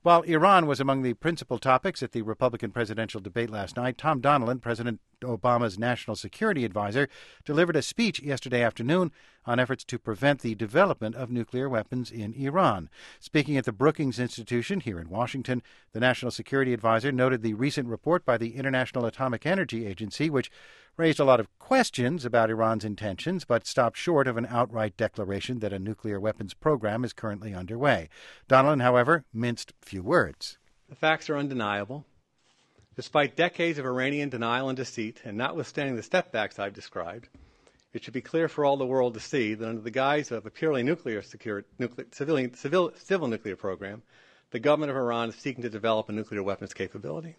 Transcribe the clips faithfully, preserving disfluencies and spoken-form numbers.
While Iran was among the principal topics at the Republican presidential debate last night, Tom Donilon, President Obama's national security advisor, delivered a speech yesterday afternoon on efforts to prevent the development of nuclear weapons in Iran. Speaking at the Brookings Institution here in Washington, the national security advisor noted the recent report by the International Atomic Energy Agency, which raised a lot of questions about Iran's intentions, but stopped short of an outright declaration that a nuclear weapons program is currently underway. Donilon, however, minced few words. The facts are undeniable. Despite decades of Iranian denial and deceit, and notwithstanding the stepbacks I've described, it should be clear for all the world to see that under the guise of a purely nuclear secure, nuclear, civilian, civil, civil nuclear program, the government of Iran is seeking to develop a nuclear weapons capability.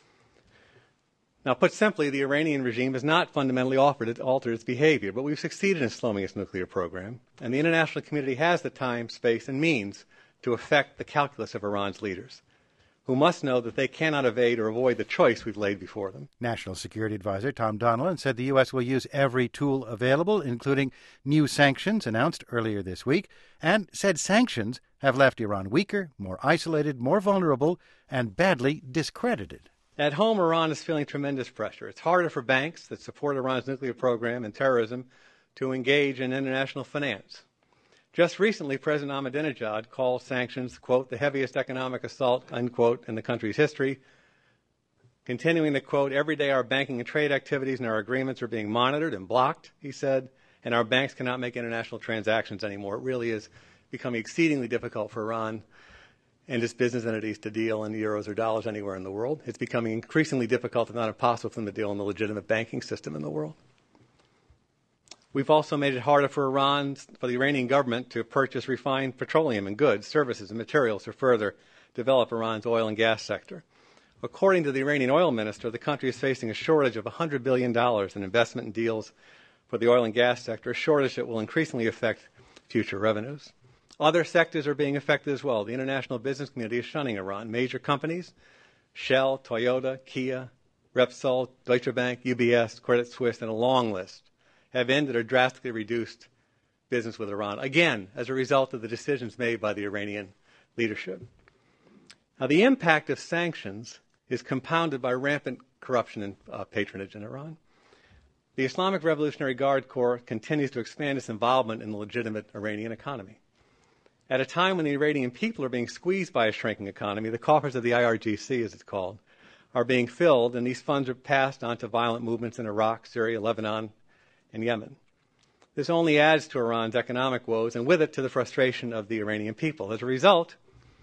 Now, put simply, the Iranian regime has not fundamentally altered its behavior, but we've succeeded in slowing its nuclear program, and the international community has the time, space, and means to affect the calculus of Iran's leaders, who must know that they cannot evade or avoid the choice we've laid before them. National Security Advisor Tom Donilon said the U S will use every tool available, including new sanctions announced earlier this week, and said sanctions have left Iran weaker, more isolated, more vulnerable, and badly discredited. At home, Iran is feeling tremendous pressure. It's harder for banks that support Iran's nuclear program and terrorism to engage in international finance. Just recently, President Ahmadinejad called sanctions, quote, the heaviest economic assault, unquote, in the country's history, continuing to, quote, every day our banking and trade activities and our agreements are being monitored and blocked, he said, and our banks cannot make international transactions anymore. It really is becoming exceedingly difficult for Iran and its business entities to deal in euros or dollars anywhere in the world. It's becoming increasingly difficult, if not impossible, for them to deal in the legitimate banking system in the world. We've also made it harder for Iran, for the Iranian government to purchase refined petroleum and goods, services, and materials to further develop Iran's oil and gas sector. According to the Iranian oil minister, the country is facing a shortage of one hundred billion dollars in investment and deals for the oil and gas sector, a shortage that will increasingly affect future revenues. Other sectors are being affected as well. The international business community is shunning Iran. Major companies, Shell, Toyota, Kia, Repsol, Deutsche Bank, U B S, Credit Suisse, and a long list, have ended or drastically reduced business with Iran, again, as a result of the decisions made by the Iranian leadership. Now, the impact of sanctions is compounded by rampant corruption and uh, patronage in Iran. The Islamic Revolutionary Guard Corps continues to expand its involvement in the legitimate Iranian economy. At a time when the Iranian people are being squeezed by a shrinking economy, the coffers of the I R G C, as it's called, are being filled, and these funds are passed on to violent movements in Iraq, Syria, Lebanon, and Yemen. This only adds to Iran's economic woes, and with it to the frustration of the Iranian people. As a result,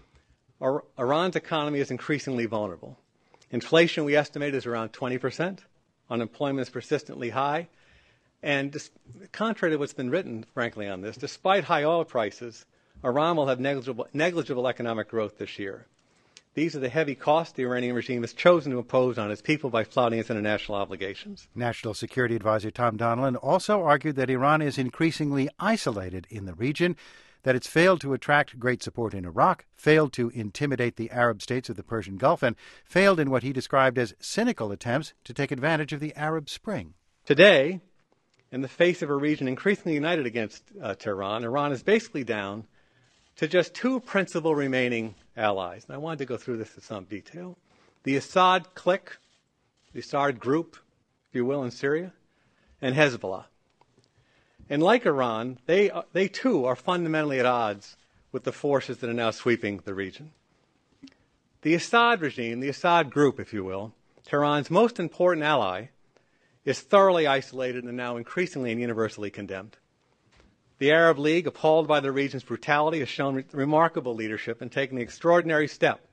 Iran's economy is increasingly vulnerable. Inflation, we estimate, is around twenty percent. Unemployment is persistently high. And dis- contrary to what's been written, frankly, on this, despite high oil prices, Iran will have negligible, negligible economic growth this year. These are the heavy costs the Iranian regime has chosen to impose on its people by flouting its international obligations. National Security Advisor Tom Donilon also argued that Iran is increasingly isolated in the region, that it's failed to attract great support in Iraq, failed to intimidate the Arab states of the Persian Gulf, and failed in what he described as cynical attempts to take advantage of the Arab Spring. Today, in the face of a region increasingly united against uh, Tehran, Iran is basically down to just two principal remaining allies. And I wanted to go through this in some detail. The Assad clique, the Assad group, if you will, in Syria, and Hezbollah. And like Iran, they, they too are fundamentally at odds with the forces that are now sweeping the region. The Assad regime, the Assad group, if you will, Tehran's most important ally, is thoroughly isolated and now increasingly and universally condemned. The Arab League, appalled by the region's brutality, has shown re- remarkable leadership and taken the extraordinary step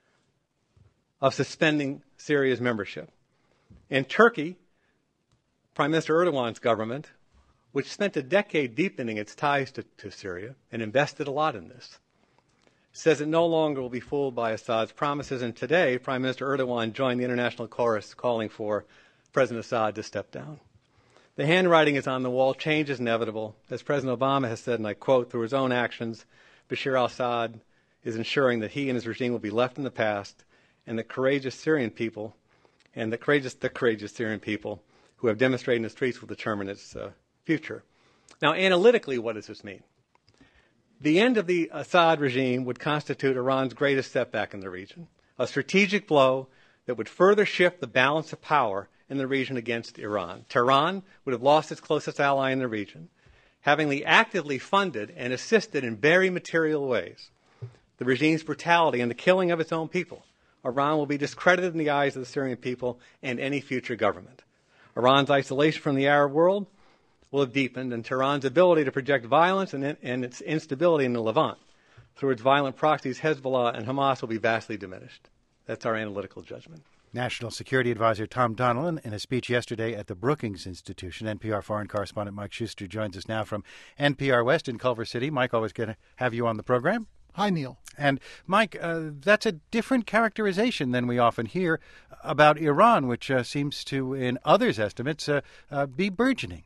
of suspending Syria's membership. And Turkey, Prime Minister Erdogan's government, which spent a decade deepening its ties to, to Syria and invested a lot in this, says it no longer will be fooled by Assad's promises. And today, Prime Minister Erdogan joined the international chorus calling for President Assad to step down. The handwriting is on the wall. Change is inevitable. As President Obama has said, and I quote, through his own actions, Bashar al-Assad is ensuring that he and his regime will be left in the past, and the courageous Syrian people, and the courageous, the courageous Syrian people who have demonstrated in the streets will determine its uh, future. Now, analytically, what does this mean? The end of the Assad regime would constitute Iran's greatest setback in the region, a strategic blow that would further shift the balance of power in the region against Iran. Tehran would have lost its closest ally in the region, having actively funded and assisted in very material ways the regime's brutality and the killing of its own people. Iran will be discredited in the eyes of the Syrian people and any future government. Iran's isolation from the Arab world will have deepened, and Tehran's ability to project violence and, and its instability in the Levant through its violent proxies, Hezbollah and Hamas, will be vastly diminished. That's our analytical judgment. National Security Advisor Tom Donilon, in a speech yesterday at the Brookings Institution. N P R foreign correspondent Mike Schuster joins us now from N P R West in Culver City. Mike, always good to have you on the program. Hi, Neil. And, Mike, uh, that's a different characterization than we often hear about Iran, which uh, seems to, in others' estimates, uh, uh, be burgeoning.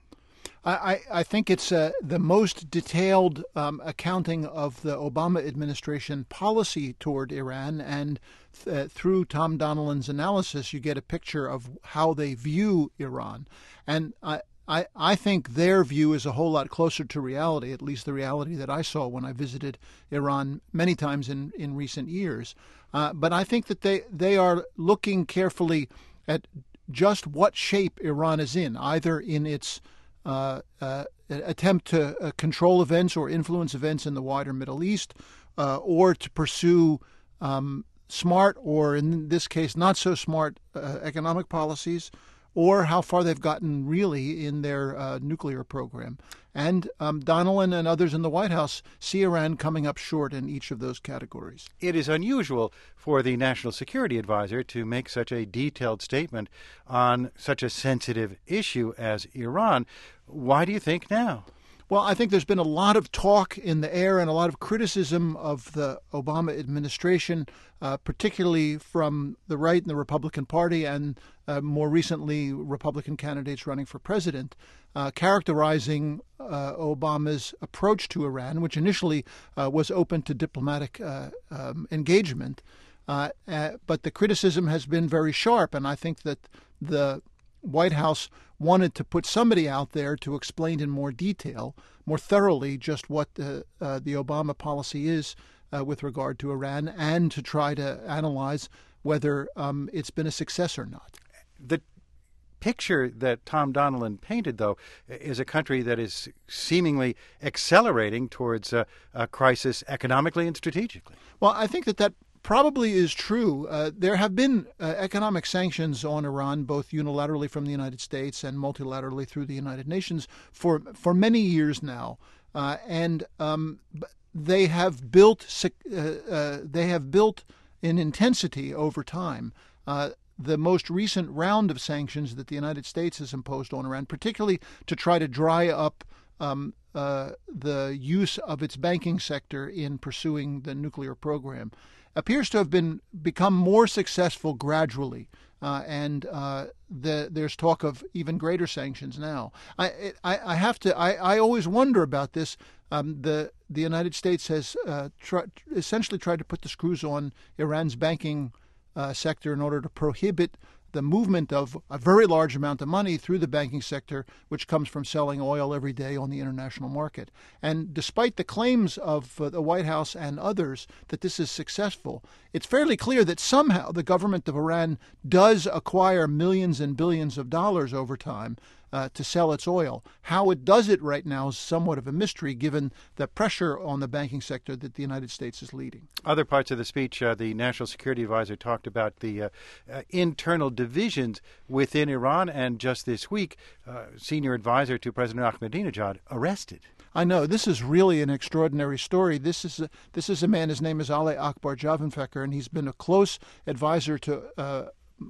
I, I think it's uh, the most detailed um, accounting of the Obama administration policy toward Iran, and th- uh, through Tom Donilon's analysis, you get a picture of how they view Iran. And I, I, I think their view is a whole lot closer to reality, at least the reality that I saw when I visited Iran many times in, in recent years. Uh, but I think that they, they are looking carefully at just what shape Iran is in, either in its Uh, uh, attempt to uh, control events or influence events in the wider Middle East, uh, or to pursue um, smart, or in this case, not so smart uh, economic policies, or how far they've gotten really in their uh, nuclear program. And um, Donilon and others in the White House see Iran coming up short in each of those categories. It is unusual for the National Security Advisor to make such a detailed statement on such a sensitive issue as Iran. Why do you think now? Well, I think there's been a lot of talk in the air and a lot of criticism of the Obama administration, uh, particularly from the right and the Republican Party, and uh, more recently Republican candidates running for president, uh, characterizing uh, Obama's approach to Iran, which initially uh, was open to diplomatic uh, um, engagement. Uh, uh, but the criticism has been very sharp, and I think that the White House wanted to put somebody out there to explain in more detail, more thoroughly, just what the, uh, the Obama policy is uh, with regard to Iran, and to try to analyze whether um, it's been a success or not. The picture that Tom Donilon painted, though, is a country that is seemingly accelerating towards a, a crisis economically and strategically. Well, I think that that probably is true. Uh, there have been uh, economic sanctions on Iran, both unilaterally from the United States and multilaterally through the United Nations, for for many years now, uh, and um, they have built uh, uh, they have built in intensity over time. Uh, the most recent round of sanctions that the United States has imposed on Iran, particularly to try to dry up um, uh, the use of its banking sector in pursuing the nuclear program, appears to have been become more successful gradually, uh, and uh, the, there's talk of even greater sanctions now. I I, I have to I, I always wonder about this. Um, the the United States has uh, try, essentially tried to put the screws on Iran's banking uh, sector in order to prohibit the movement of a very large amount of money through the banking sector, which comes from selling oil every day on the international market. And despite the claims of uh, the White House and others that this is successful, it's fairly clear that somehow the government of Iran does acquire millions and billions of dollars over time uh, to sell its oil. How it does it right now is somewhat of a mystery, given the pressure on the banking sector that the United States is leading. Other parts of the speech, uh, the National Security Advisor talked about the uh, uh, internal divisions within Iran, and just this week, uh, senior advisor to President Ahmadinejad arrested. I know. This is really an extraordinary story. This is a, this is a man, his name is Ali Akbar Javanfekar, and he's been a close advisor to uh,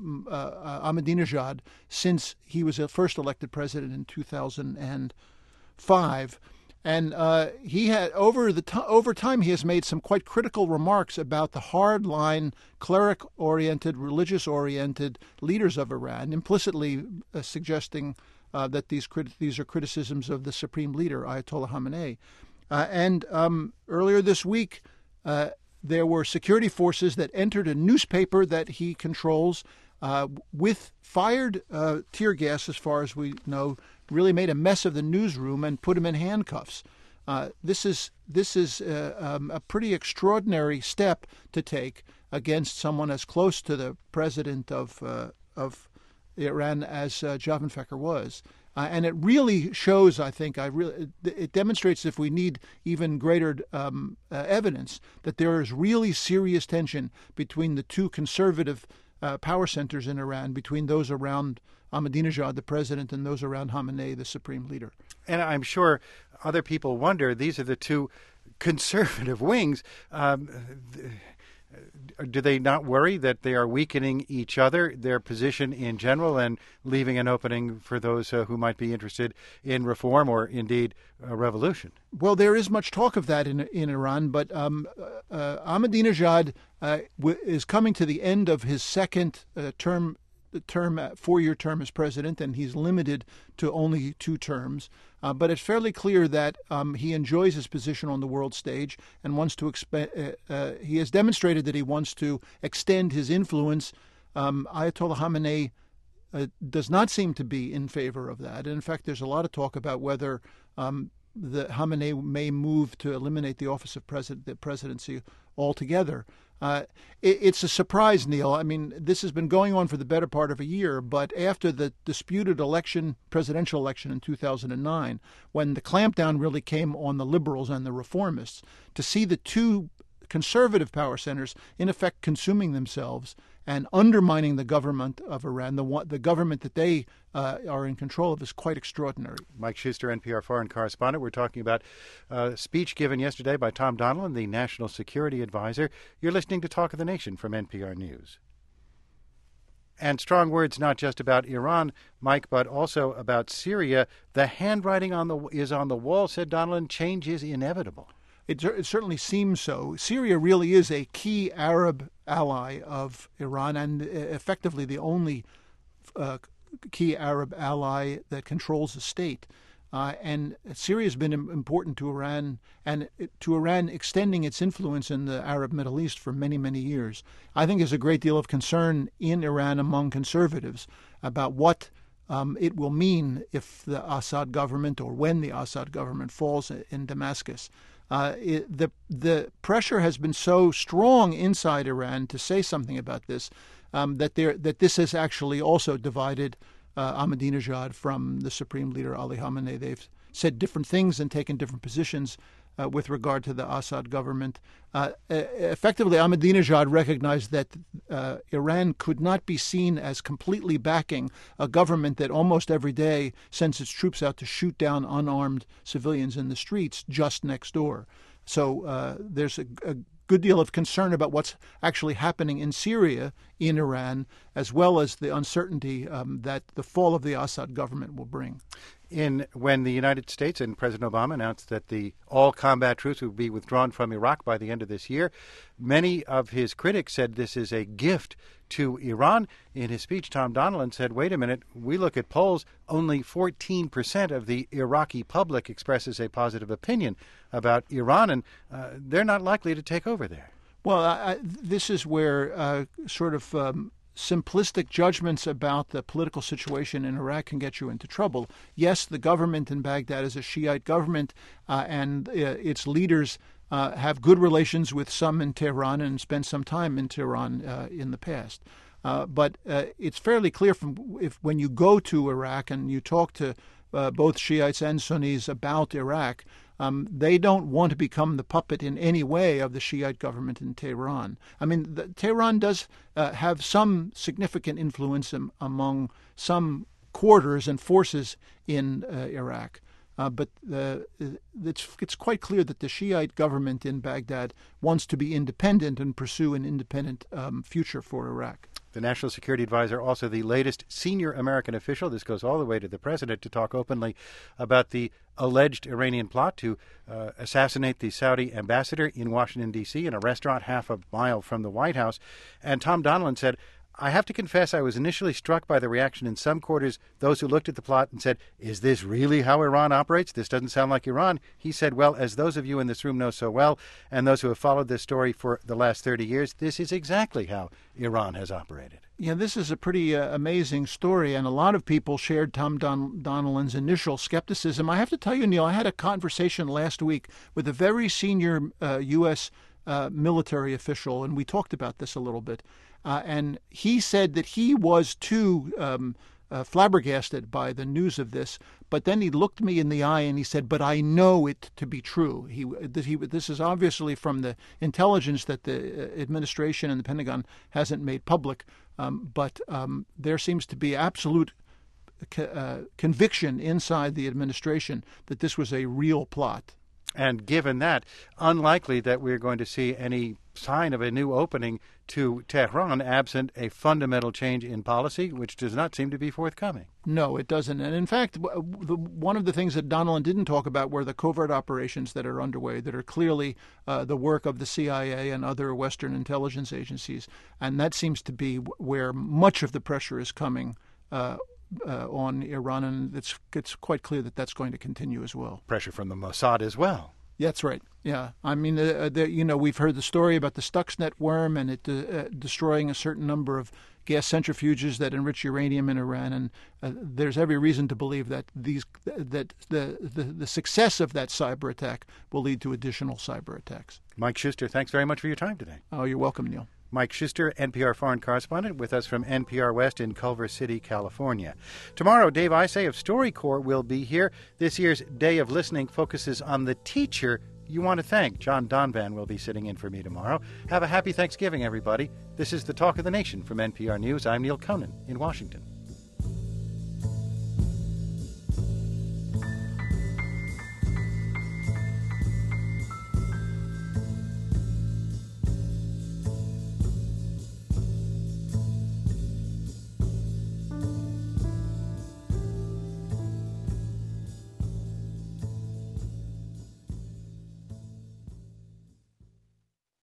uh, Ahmadinejad since he was first elected president in two thousand five. And uh, he had over the t- over time he has made some quite critical remarks about the hardline, cleric-oriented, religious-oriented leaders of Iran, implicitly uh, suggesting uh, that these crit- these are criticisms of the supreme leader, Ayatollah Khamenei. Uh, and um, earlier this week, uh, there were security forces that entered a newspaper that he controls uh, with fired uh, tear gas, as far as we know, really made a mess of the newsroom and put him in handcuffs. Uh, this is this is uh, um, a pretty extraordinary step to take against someone as close to the president of uh, of Iran as uh, Javanfekir was. Uh, and it really shows, I think, I really, it demonstrates, if we need even greater um, uh, evidence, that there is really serious tension between the two conservative uh, power centers in Iran, between those around Ahmadinejad, the president, and those around Khamenei, the supreme leader. And I'm sure other people wonder, these are the two conservative wings. Um, do they not worry that they are weakening each other, their position in general, and leaving an opening for those uh, who might be interested in reform or indeed a revolution? Well, there is much talk of that in in Iran, but um, uh, Ahmadinejad uh, w- is coming to the end of his second uh, term. The term, four-year term as president, and he's limited to only two terms. Uh, but it's fairly clear that um, he enjoys his position on the world stage and wants to. Exp- uh, uh, he has demonstrated that he wants to extend his influence. Um, Ayatollah Khamenei uh, does not seem to be in favor of that. And in fact, there's a lot of talk about whether um, the Khamenei may move to eliminate the office of president, the presidency altogether. Uh, it, it's a surprise, Neil. I mean, this has been going on for the better part of a year, but after the disputed election, presidential election in two thousand nine, when the clampdown really came on the liberals and the reformists, to see the two conservative power centers in effect consuming themselves and undermining the government of Iran, the one, the government that they uh, are in control of, is quite extraordinary. Mike Schuster, N P R foreign correspondent. We're talking about a speech given yesterday by Tom Donilon, the National Security Advisor. You're listening to Talk of the Nation from N P R News. And strong words not just about Iran, Mike, but also about Syria. The handwriting on the is on the wall, said Donilon. Change is inevitable. It, it certainly seems so. Syria really is a key Arab ally of Iran, and effectively the only uh, key Arab ally that controls the state. Uh, and Syria has been important to Iran, and to Iran extending its influence in the Arab Middle East for many, many years. I think there's a great deal of concern in Iran among conservatives about what um, it will mean if the Assad government, or when the Assad government falls in Damascus. Uh, it, the the pressure has been so strong inside Iran to say something about this um, that there that this has actually also divided uh, Ahmadinejad from the supreme leader Ali Khamenei. They've said different things and taken different positions uh, with regard to the Assad government. Uh, effectively, Ahmadinejad recognized that uh, Iran could not be seen as completely backing a government that almost every day sends its troops out to shoot down unarmed civilians in the streets just next door. So uh, there's a, a good deal of concern about what's actually happening in Syria, in Iran, as well as the uncertainty um, that the fall of the Assad government will bring. In when the United States and President Obama announced that the all combat troops would be withdrawn from Iraq by the end of this year, many of his critics said this is a gift to Iran. In his speech, Tom Donilon said, wait a minute, we look at polls, only fourteen percent of the Iraqi public expresses a positive opinion about Iran, and uh, they're not likely to take over there. Well, I, this is where uh, sort of um, simplistic judgments about the political situation in Iraq can get you into trouble. Yes, the government in Baghdad is a Shiite government, uh, and uh, its leaders uh, have good relations with some in Tehran and spent some time in Tehran uh, in the past. Uh, but uh, it's fairly clear from if when you go to Iraq and you talk to uh, both Shiites and Sunnis about Iraq, Um, they don't want to become the puppet in any way of the Shiite government in Tehran. I mean, the, Tehran does uh, have some significant influence am, among some quarters and forces in uh, Iraq. Uh, but uh, it's, it's quite clear that the Shiite government in Baghdad wants to be independent and pursue an independent um, future for Iraq. The National Security Advisor, also the latest senior American official, this goes all the way to the president, to talk openly about the alleged Iranian plot to uh, assassinate the Saudi ambassador in Washington, D C, in a restaurant half a mile from the White House. And Tom Donilon said, I have to confess I was initially struck by the reaction in some quarters, those who looked at the plot and said, is this really how Iran operates? This doesn't sound like Iran. He said, well, as those of you in this room know so well, and those who have followed this story for the last thirty years, this is exactly how Iran has operated. Yeah, this is a pretty uh, amazing story, and a lot of people shared Tom Don- Donilon's initial skepticism. I have to tell you, Neil, I had a conversation last week with a very senior uh, U S uh, military official, and we talked about this a little bit. Uh, and he said that he was too um, uh, flabbergasted by the news of this, but then he looked me in the eye and he said, but I know it to be true. He, that he, this is obviously from the intelligence that the administration and the Pentagon hasn't made public, um, but um, there seems to be absolute uh, conviction inside the administration that this was a real plot. And given that, unlikely that we're going to see any sign of a new opening to Tehran absent a fundamental change in policy, which does not seem to be forthcoming. No, it doesn't. And in fact, the, one of the things that Donilon didn't talk about were the covert operations that are underway, that are clearly uh, the work of the C I A and other Western intelligence agencies. And that seems to be where much of the pressure is coming uh, uh, on Iran, and it's, it's quite clear that that's going to continue as well. Pressure from the Mossad as well. That's right. Yeah. I mean, uh, the, you know, we've heard the story about the Stuxnet worm and it uh, destroying a certain number of gas centrifuges that enrich uranium in Iran, and uh, there's every reason to believe that these that the, the the success of that cyber attack will lead to additional cyber attacks. Mike Schuster, thanks very much for your time today. Oh, you're welcome, Neil. Mike Schuster, N P R foreign correspondent, with us from N P R West in Culver City, California. Tomorrow, Dave Isay of StoryCorps will be here. This year's Day of Listening focuses on the teacher you want to thank. John Donvan will be sitting in for me tomorrow. Have a happy Thanksgiving, everybody. This is the Talk of the Nation from N P R News. I'm Neil Conan in Washington.